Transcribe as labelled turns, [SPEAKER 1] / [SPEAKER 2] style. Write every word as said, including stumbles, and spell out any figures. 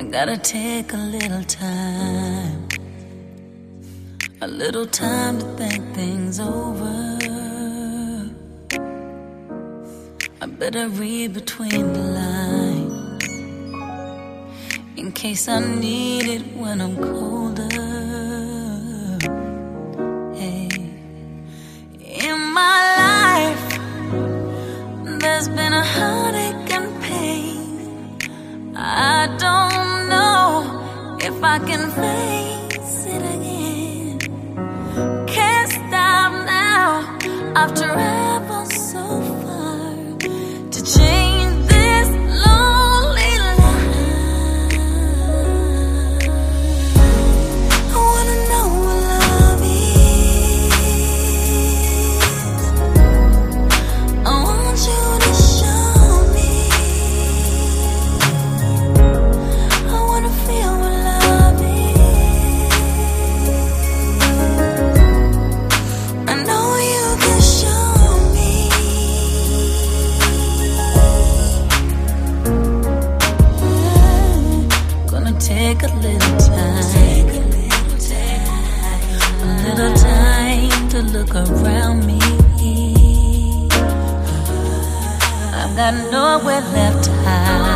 [SPEAKER 1] Gotta take a little time, a little time to think things over. I better read between the lines in case I need it when I'm colder. Hey, in my life, there's been a heartache and pain. I don't know if I can face it again. Can't stop now. I've traveled so far to change this lonely life. I wanna know what love is. I want you to show me. I wanna feel what love is. I know you can show me. Gonna take a little time, a little time to look around me. I've got nowhere left to hide.